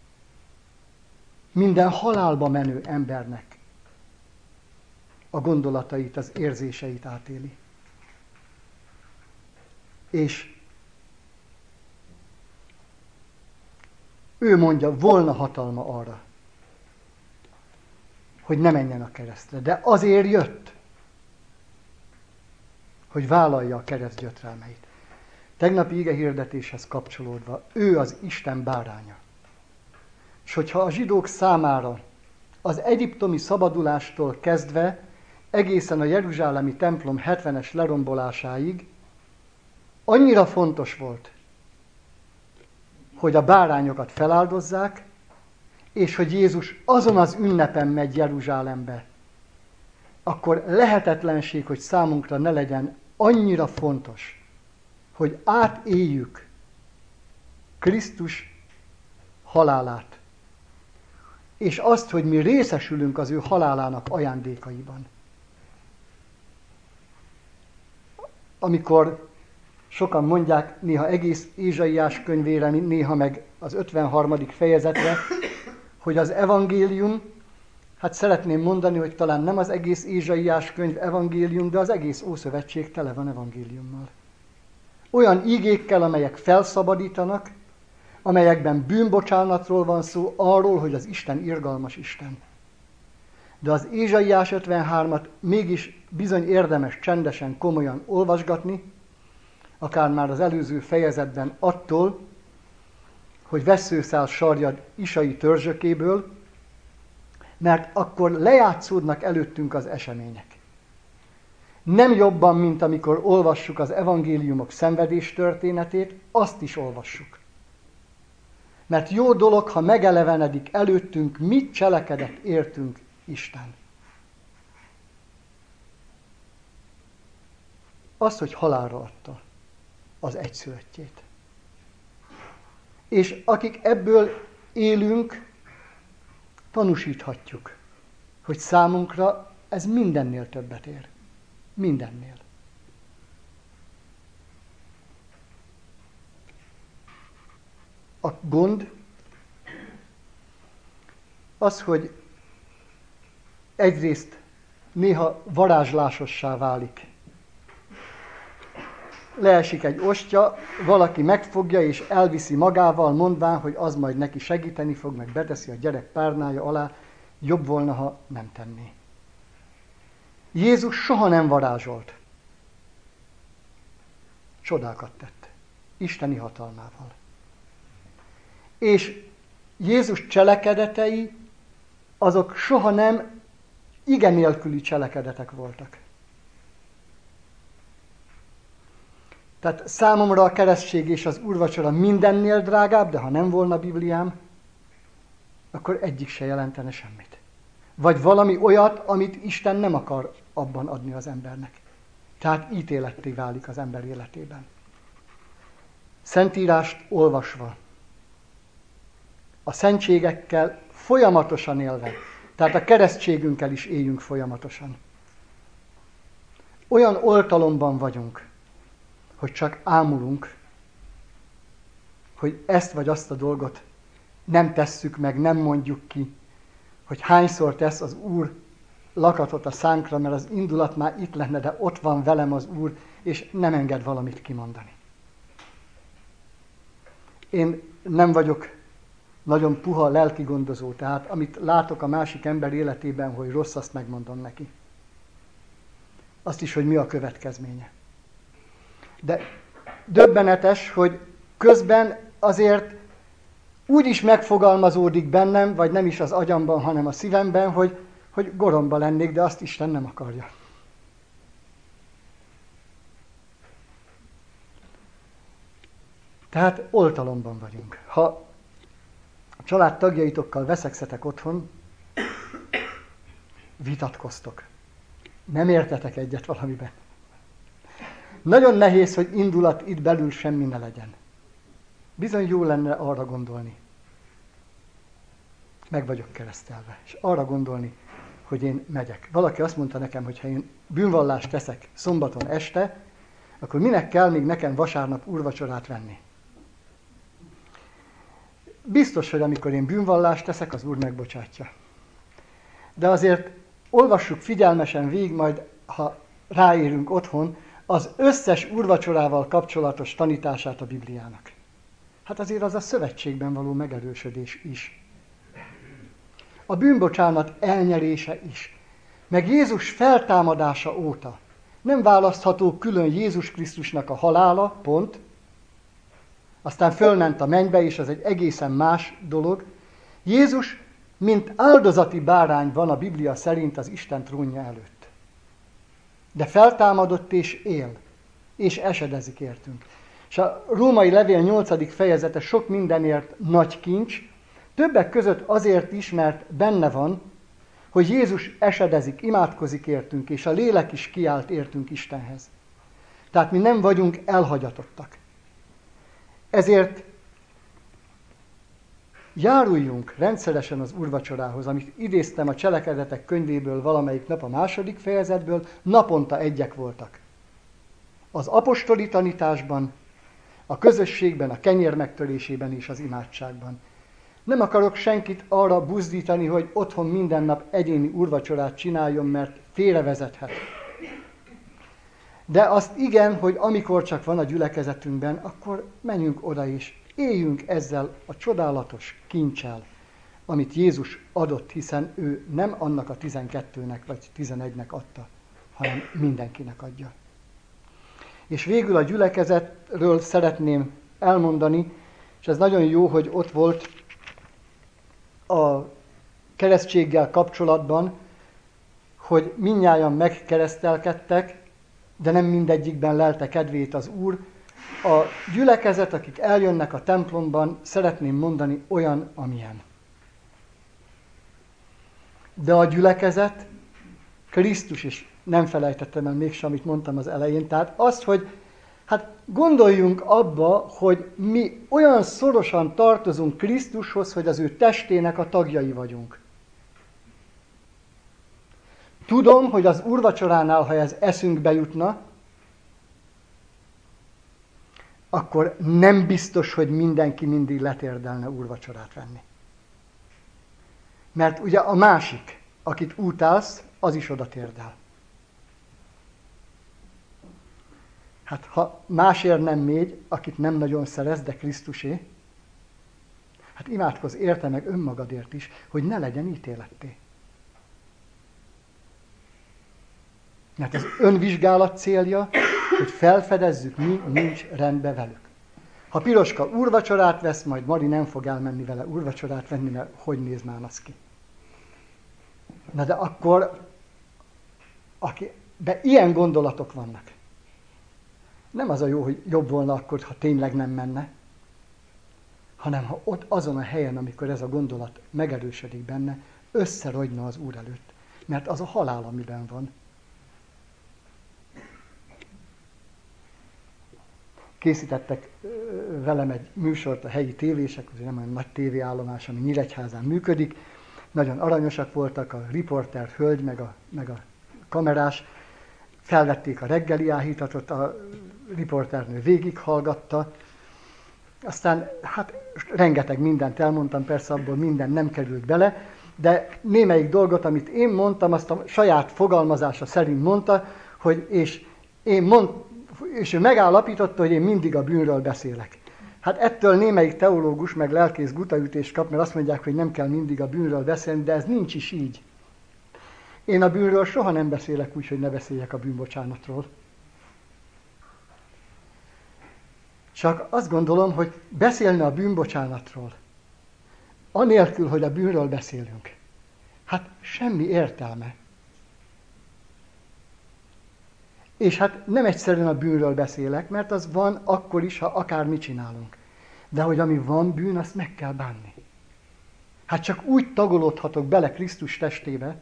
Speaker 1: Minden halálba menő embernek a gondolatait, az érzéseit átéli. És ő mondja, volna hatalma arra, hogy ne menjen a keresztre. De azért jött, hogy vállalja a kereszt gyötrelmeit. Tegnapi igehirdetéshez kapcsolódva, ő az Isten báránya. És hogyha a zsidók számára az egyiptomi szabadulástól kezdve egészen a jeruzsálemi templom 70-es lerombolásáig annyira fontos volt, hogy a bárányokat feláldozzák, és hogy Jézus azon az ünnepen megy Jeruzsálembe, akkor lehetetlenség, hogy számunkra ne legyen annyira fontos, hogy átéljük Krisztus halálát, és azt, hogy mi részesülünk az ő halálának ajándékaiban. Amikor sokan mondják, néha egész Ézsaiás könyvére, néha meg az 53. fejezetre, hogy az evangélium, hát szeretném mondani, hogy talán nem az egész Ézsaiás könyv evangélium, de az egész Ószövetség tele van evangéliummal. Olyan ígékkel, amelyek felszabadítanak, amelyekben bűnbocsánatról van szó, arról, hogy az Isten irgalmas Isten. De az Ézsaiás 53-at mégis bizony érdemes csendesen, komolyan olvasgatni, akár már az előző fejezetben attól, hogy vesszőszál sarjad Isai törzsökéből, mert akkor lejátszódnak előttünk az események. Nem jobban, mint amikor olvassuk az evangéliumok szenvedés történetét, azt is olvassuk. Mert jó dolog, ha megelevenedik előttünk, mit cselekedett értünk Isten. Az, hogy halálra adta az egyszülöttjét. És akik ebből élünk, tanúsíthatjuk, hogy számunkra ez mindennél többet ér. Mindennél. A gond az, hogy egyrészt néha varázslásossá válik. Leesik egy ostya, valaki megfogja és elviszi magával, mondván, hogy az majd neki segíteni fog, meg beteszi a gyerek párnája alá, jobb volna, ha nem tenné. Jézus soha nem varázsolt. Csodákat tett. Isteni hatalmával. És Jézus cselekedetei, azok soha nem ige nélküli cselekedetek voltak. Tehát számomra a keresztség és az úrvacsora mindennél drágább, de ha nem volna Bibliám, akkor egyik se jelentene semmit. Vagy valami olyat, amit Isten nem akar abban adni az embernek. Tehát ítéletté válik az ember életében. Szentírást olvasva, a szentségekkel folyamatosan élve, tehát a keresztségünkkel is éljünk folyamatosan. Olyan oltalomban vagyunk, hogy csak ámulunk, hogy ezt vagy azt a dolgot nem tesszük meg, nem mondjuk ki, hogy hányszor tesz az Úr lakatot a szánkra, mert az indulat már itt lenne, de ott van velem az Úr, és nem enged valamit kimondani. Én nem vagyok nagyon puha lelkigondozó, tehát amit látok a másik ember életében, hogy rossz, azt megmondom neki. Azt is, hogy mi a következménye. De döbbenetes, hogy közben azért úgy is megfogalmazódik bennem, vagy nem is az agyamban, hanem a szívemben, hogy goromba lennék, de azt Isten nem akarja. Tehát oltalomban vagyunk. Ha a család tagjaitokkal veszekszetek otthon, vitatkoztok. Nem értetek egyet valamiben. Nagyon nehéz, hogy indulat itt belül semmi ne legyen. Bizony jó lenne arra gondolni. Meg vagyok keresztelve. És arra gondolni, hogy én megyek. Valaki azt mondta nekem, hogy ha én bűnvallást teszek szombaton este, akkor minek kell még nekem vasárnap úrvacsorát venni? Biztos, hogy amikor én bűnvallást teszek, az Úr megbocsátja. De azért olvassuk figyelmesen végig, majd ha ráérünk otthon, az összes úrvacsorával kapcsolatos tanítását a Bibliának. Hát azért az a szövetségben való megerősödés is. A bűnbocsánat elnyerése is. Meg Jézus feltámadása óta nem választható külön Jézus Krisztusnak a halála, pont. Aztán fölment a mennybe, és az egy egészen más dolog. Jézus, mint áldozati bárány van a Biblia szerint az Isten trónja előtt. De feltámadott és él, és esedezik értünk. És a római levél 8. fejezete sok mindenért nagy kincs, többek között azért is, mert benne van, hogy Jézus esedezik, imádkozik értünk, és a lélek is kiált értünk Istenhez. Tehát mi nem vagyunk elhagyatottak. Ezért járuljunk rendszeresen az úrvacsorához, amit idéztem a Cselekedetek könyvéből valamelyik nap a 2. fejezetből, naponta egyek voltak. Az apostoli tanításban, a közösségben, a kenyér megtörésében és az imádságban. Nem akarok senkit arra buzdítani, hogy otthon minden nap egyéni úrvacsorát csináljon, mert félrevezethet. De azt igen, hogy amikor csak van a gyülekezetünkben, akkor menjünk oda is. Éljünk ezzel a csodálatos kincsel, amit Jézus adott, hiszen ő nem annak a 12-nek vagy 11-nek adta, hanem mindenkinek adja. És végül a gyülekezetről szeretném elmondani, és ez nagyon jó, hogy ott volt a keresztséggel kapcsolatban, hogy mindnyájan megkeresztelkedtek, de nem mindegyikben lelte kedvét az Úr. A gyülekezet, akik eljönnek a templomban, szeretném mondani, olyan, amilyen. De a gyülekezet Krisztus is, nem felejtettem el mégsem, amit mondtam az elején, tehát azt, hogy hát gondoljunk abba, hogy mi olyan szorosan tartozunk Krisztushoz, hogy az ő testének a tagjai vagyunk. Tudom, hogy az úrvacsoránál, ha ez eszünkbe jutna, akkor nem biztos, hogy mindenki mindig letérdelne úrvacsorát venni. Mert ugye a másik, akit utálsz, az is oda térdel. Hát ha másért nem mégy, akit nem nagyon szeretsz, de Krisztusé, hát imádkozz érte meg önmagadért is, hogy ne legyen ítéletté. Mert az önvizsgálat célja, hogy felfedezzük, mi nincs rendben velük. Ha Piroska úrvacsorát vesz, majd Mari nem fog elmenni vele úrvacsorát venni, mert hogy néz már az ki. Na de akkor, de ilyen gondolatok vannak. Nem az a jó, hogy jobb volna akkor, ha tényleg nem menne, hanem ha ott azon a helyen, amikor ez a gondolat megerősödik benne, összerogyna az Úr előtt. Mert az a halál, amiben van. Készítettek velem egy műsort a helyi tévések, azért nem olyan nagy tévéállomás, ami Nyíregyházán működik. Nagyon aranyosak voltak a riporter hölgy, meg a kamerás. Felvették a reggeli áhítatot, a riporternő végighallgatta. Aztán hát rengeteg mindent elmondtam, persze abból minden nem került bele, de némelyik dolgot, amit én mondtam, azt a saját fogalmazása szerint mondta, hogy és ő megállapította, hogy én mindig a bűnről beszélek. Hát ettől némelyik teológus meg lelkész gutaütést kap, mert azt mondják, hogy nem kell mindig a bűnről beszélni, de ez nincs is így. Én a bűnről soha nem beszélek úgy, hogy ne beszéljek a bűnbocsánatról. Csak azt gondolom, hogy beszélni a bűnbocsánatról, anélkül, hogy a bűnről beszélünk, hát semmi értelme. És hát nem egyszerűen a bűnről beszélek, mert az van akkor is, ha akármit csinálunk. De hogy ami van bűn, azt meg kell bánni. Hát csak úgy tagolódhatok bele Krisztus testébe,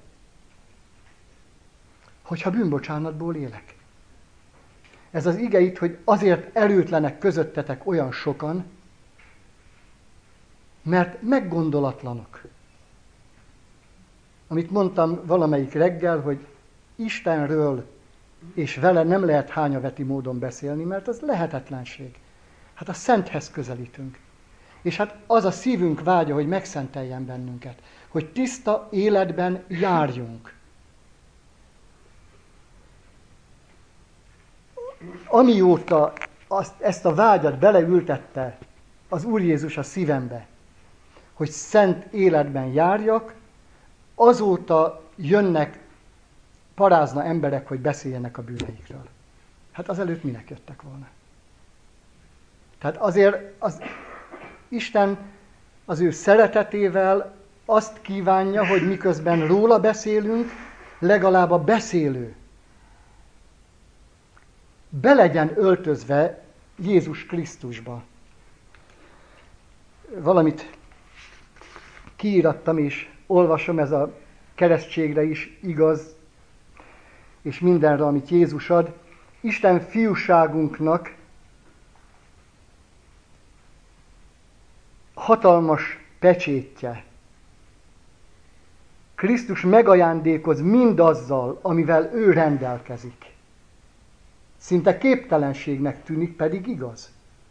Speaker 1: hogyha bűnbocsánatból élek. Ez az ige itt, hogy azért erőtlenek közöttetek olyan sokan, mert meggondolatlanok. Amit mondtam valamelyik reggel, hogy Istenről és vele nem lehet hányaveti módon beszélni, mert az lehetetlenség. Hát a Szenthez közelítünk. És hát az a szívünk vágya, hogy megszenteljen bennünket, hogy tiszta életben járjunk. Amióta ezt a vágyat beleültette az Úr Jézus a szívembe, hogy szent életben járjak, azóta jönnek parázna emberek, hogy beszéljenek a bűneikről. Hát azelőtt minek jöttek volna? Tehát azért Isten az ő szeretetével azt kívánja, hogy miközben róla beszélünk, legalább a beszélő be legyen öltözve Jézus Krisztusba. Valamit kiírattam és olvasom, ez a keresztségre is igaz, és mindenre, amit Jézus ad. Isten fiúságunknak hatalmas pecsétje. Krisztus megajándékoz mindazzal, amivel ő rendelkezik. Szinte képtelenségnek tűnik, pedig igaz.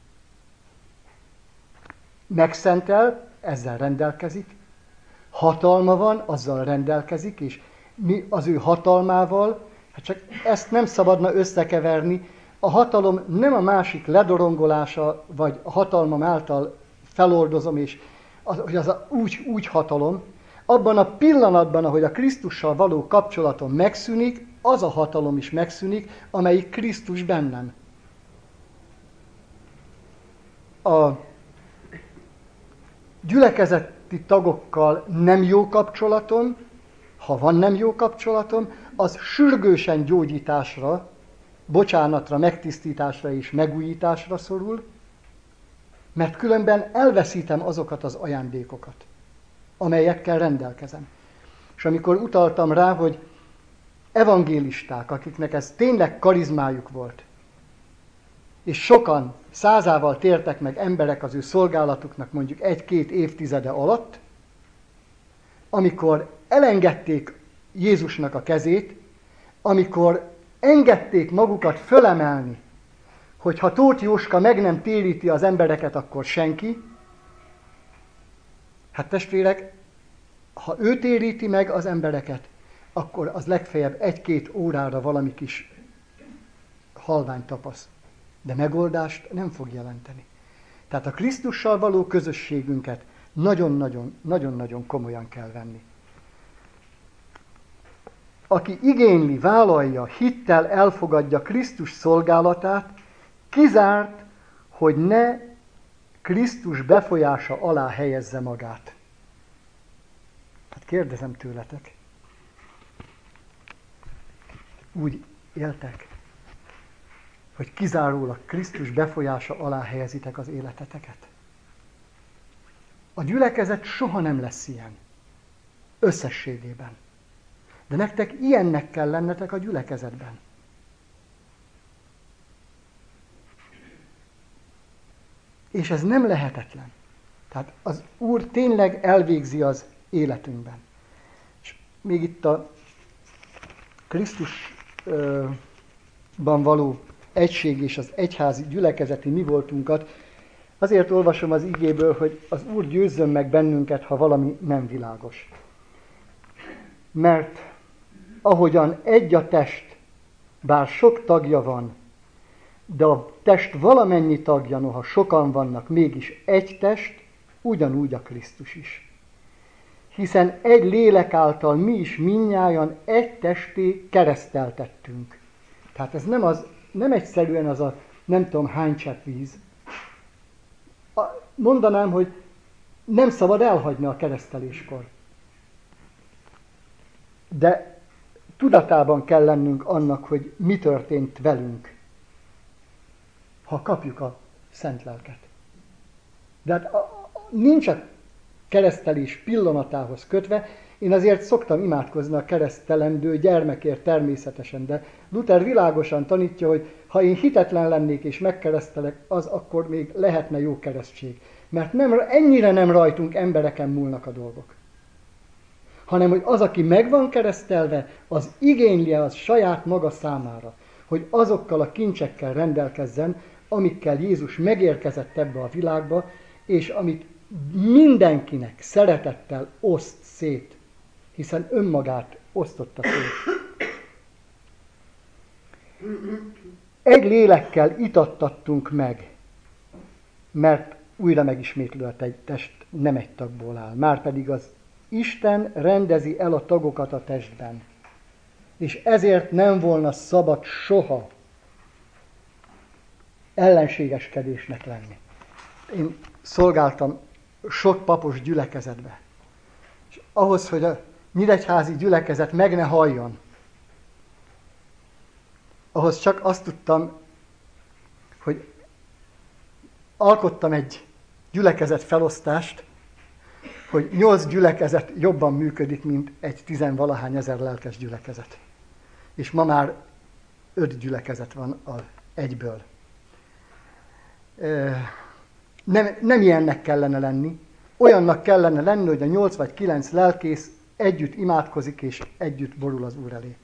Speaker 1: Megszentel, ezzel rendelkezik. Hatalma van, azzal rendelkezik, és mi az ő hatalmával, hát csak ezt nem szabadna összekeverni. A hatalom nem a másik ledorongolása, vagy a hatalmam által feloldozom, és hogy az úgy hatalom. Abban a pillanatban, ahogy a Krisztussal való kapcsolatom megszűnik, az a hatalom is megszűnik, amelyik Krisztus bennem. A gyülekezeti tagokkal nem jó kapcsolatom, ha van nem jó kapcsolatom, az sürgősen gyógyításra, bocsánatra, megtisztításra és megújításra szorul, mert különben elveszítem azokat az ajándékokat, amelyekkel rendelkezem. És amikor utaltam rá, hogy evangélisták, akiknek ez tényleg karizmájuk volt, és sokan százával tértek meg emberek az ő szolgálatuknak mondjuk 1-2 évtizede alatt, amikor elengedték Jézusnak a kezét, amikor engedték magukat fölemelni, hogy ha Tóth Jóska meg nem téríti az embereket, akkor senki. Hát testvérek, ha ő téríti meg az embereket, akkor az legfeljebb 1-2 órára valami kis halvány tapasz. De megoldást nem fog jelenteni. Tehát a Krisztussal való közösségünket nagyon-nagyon komolyan kell venni. Aki igényli, vállalja, hittel elfogadja Krisztus szolgálatát, kizárt, hogy ne Krisztus befolyása alá helyezze magát. Hát kérdezem tőletek, úgy éltek, hogy kizárólag Krisztus befolyása alá helyezitek az életeteket? A gyülekezet soha nem lesz ilyen. Összességében. De nektek ilyennek kell lennetek a gyülekezetben. És ez nem lehetetlen. Tehát az Úr tényleg elvégzi az életünkben. És még itt a Krisztusban való egység és az egyházi gyülekezeti mi voltunkat, azért olvasom az igéből, hogy az Úr győzzön meg bennünket, ha valami nem világos. Mert ahogyan egy a test, bár sok tagja van, de a test valamennyi tagja, noha sokan vannak, mégis egy test, ugyanúgy a Krisztus is. Hiszen egy lélek által mi is mindnyájan egy testé kereszteltettünk. Tehát ez nem egyszerűen az a nem tudom hány csepp víz. Mondanám, hogy nem szabad elhagyni a kereszteléskor. De tudatában kell lennünk annak, hogy mi történt velünk, ha kapjuk a Szent Lelket. De hát nincs a keresztelés pillanatához kötve. Én azért szoktam imádkozni a keresztelendő gyermekért természetesen, de Luther világosan tanítja, hogy ha én hitetlen lennék és megkeresztelek, az akkor még lehetne jó keresztség. Mert ennyire nem rajtunk embereken múlnak a dolgok. Hanem, hogy az, aki meg van keresztelve, az igényli az saját maga számára, hogy azokkal a kincsekkel rendelkezzen, amikkel Jézus megérkezett ebbe a világba, és amit mindenkinek szeretettel oszt szét, hiszen önmagát osztotta szét. Egy lélekkel itattattunk meg, mert újra megismétlő a test nem egy tagból áll. Márpedig az Isten rendezi el a tagokat a testben. És ezért nem volna szabad soha ellenségeskedésnek lenni. Én szolgáltam sok papos gyülekezetbe. És ahhoz, hogy a nyíregyházi gyülekezet meg ne halljon, ahhoz csak azt tudtam, hogy alkottam egy gyülekezet felosztást, hogy 8 gyülekezet jobban működik, mint egy 10-valahány ezer lelkes gyülekezet. És ma már 5 gyülekezet van egyből. Nem ilyennek kellene lenni. Olyannak kellene lenni, hogy a 8 vagy 9 lelkész együtt imádkozik, és együtt borul az Úr elé.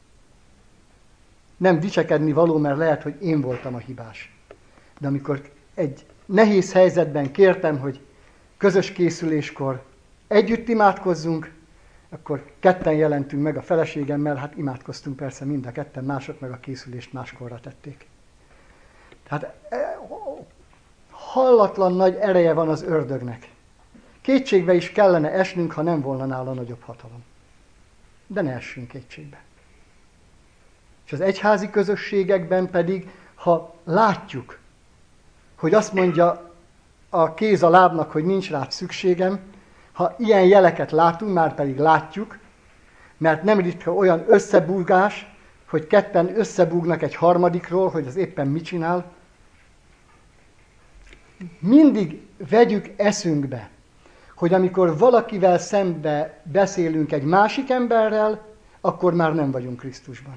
Speaker 1: Nem dicsekedni való, mert lehet, hogy én voltam a hibás. De amikor egy nehéz helyzetben kértem, hogy közös készüléskor együtt imádkozzunk, akkor ketten jelentünk meg a feleségemmel, hát imádkoztunk persze mind a ketten, mások meg a készülést máskorra tették. Tehát hallatlan nagy ereje van az ördögnek. Kétségbe is kellene esnünk, ha nem volna nála nagyobb hatalom. De ne essünk kétségbe. És az egyházi közösségekben pedig, ha látjuk, hogy azt mondja a kéz a lábnak, hogy nincs rá szükségem, ha ilyen jeleket látunk, már pedig látjuk, mert nem ritka olyan összebúgás, hogy ketten összebúgnak egy harmadikról, hogy az éppen mit csinál. Mindig vegyük eszünkbe, hogy amikor valakivel szembe beszélünk egy másik emberrel, akkor már nem vagyunk Krisztusban.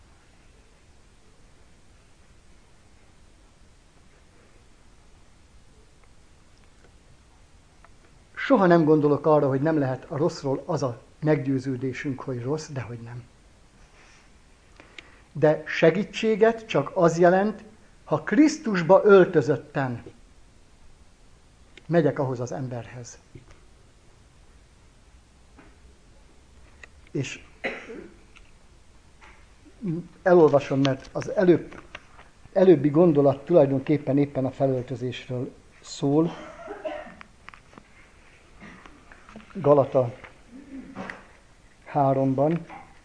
Speaker 1: Soha nem gondolok arra, hogy nem lehet a rosszról az a meggyőződésünk, hogy rossz, de hogy nem. De segítséget csak az jelent, ha Krisztusba öltözötten megyek ahhoz az emberhez. És elolvasom, mert az előbbi gondolat tulajdonképpen éppen a felöltözésről szól. Galata 3-ban.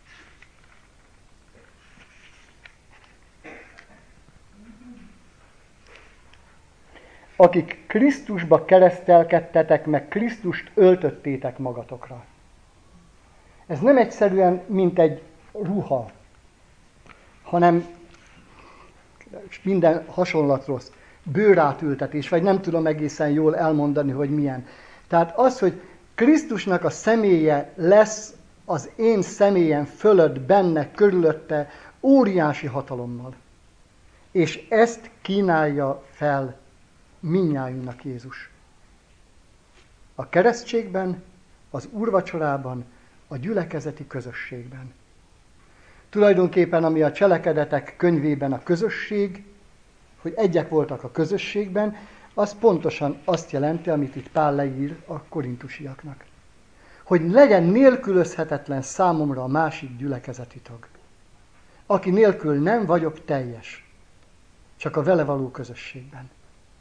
Speaker 1: Akik Krisztusba keresztelkedtetek, meg Krisztust öltöttétek magatokra. Ez nem egyszerűen, mint egy ruha, hanem minden hasonlat rossz. Bőrátültetés, vagy nem tudom egészen jól elmondani, hogy milyen. Tehát az, hogy Krisztusnak a személye lesz az én személyem fölött, benne, körülötte, óriási hatalommal. És ezt kínálja fel mindnyájunknak Jézus. A keresztségben, az úrvacsorában, a gyülekezeti közösségben. Tulajdonképpen, ami a Cselekedetek könyvében a közösség, hogy egyek voltak a közösségben, az pontosan azt jelenti, amit itt Pál leír a korintusiaknak. Hogy legyen nélkülözhetetlen számomra a másik gyülekezeti tag. Aki nélkül nem vagyok teljes, csak a vele való közösségben.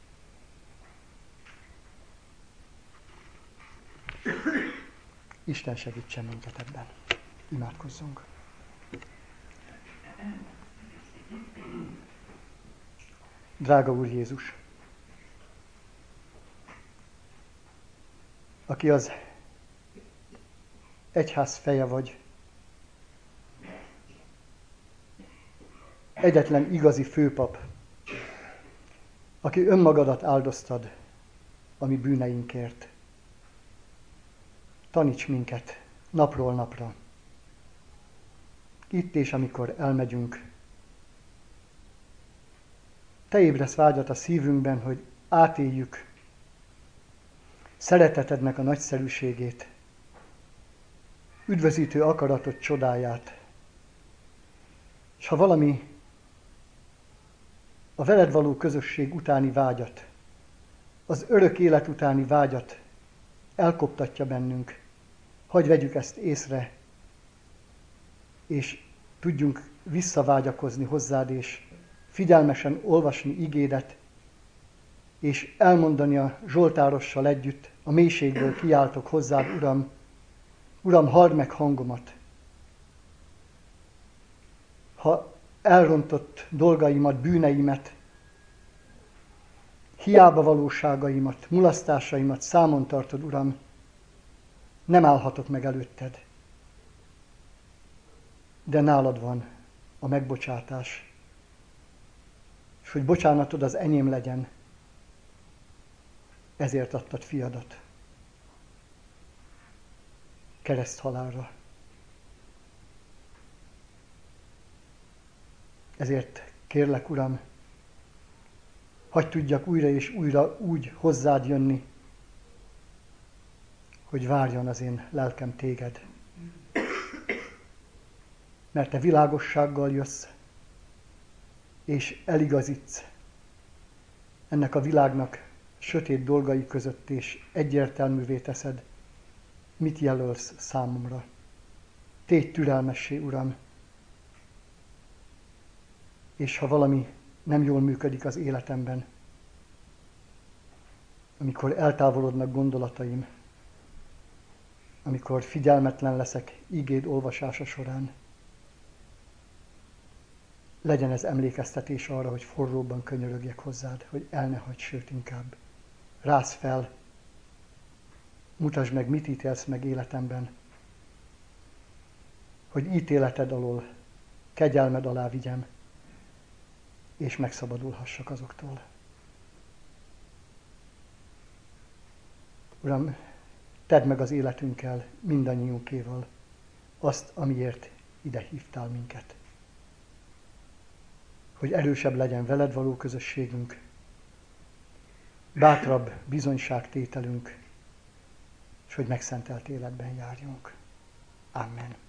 Speaker 1: Isten segítsen minket ebben. Imádkozzunk. Drága Úr Jézus, aki az egyház feje vagy, egyetlen igazi főpap, aki önmagadat áldoztad a mi bűneinkért. Taníts minket napról napra. Itt és amikor elmegyünk, Te ébresz vágyat a szívünkben, hogy átéljük szeretetednek a nagyszerűségét, üdvözítő akaratod csodáját. És ha valami a veled való közösség utáni vágyat, az örök élet utáni vágyat elkoptatja bennünk, hadd vegyük ezt észre, és tudjunk visszavágyakozni hozzád, és figyelmesen olvasni igédet, és elmondani a zsoltárossal együtt, a mélységből kiáltok hozzád, Uram, Uram, halld meg hangomat. Ha elrontott dolgaimat, bűneimet, hiába valóságaimat, mulasztásaimat számon tartod, Uram, nem állhatok meg előtted. De nálad van a megbocsátás, és hogy bocsánatod az enyém legyen, ezért adtad fiadat kereszthalálra. Ezért kérlek, Uram, hadd tudjak újra és újra úgy hozzád jönni, hogy várjon az én lelkem téged. Mert te világossággal jössz, és eligazítsz ennek a világnak sötét dolgai között, és egyértelművé teszed, mit jelölsz számomra. Tégy türelmessé, Uram, és ha valami nem jól működik az életemben, amikor eltávolodnak gondolataim, amikor figyelmetlen leszek igéd olvasása során, legyen ez emlékeztetés arra, hogy forróbban könyörögjek hozzád, hogy el ne hagyd, sőt inkább. Rázd fel, mutasd meg, mit ítélsz meg életemben, hogy ítéleted alól, kegyelmed alá vigyem, és megszabadulhassak azoktól. Uram, tedd meg az életünkkel, mindannyiunkéval azt, amiért ide hívtál minket. Hogy erősebb legyen veled való közösségünk, bátrabb bizonyságtételünk, és hogy megszentelt életben járjunk. Amen.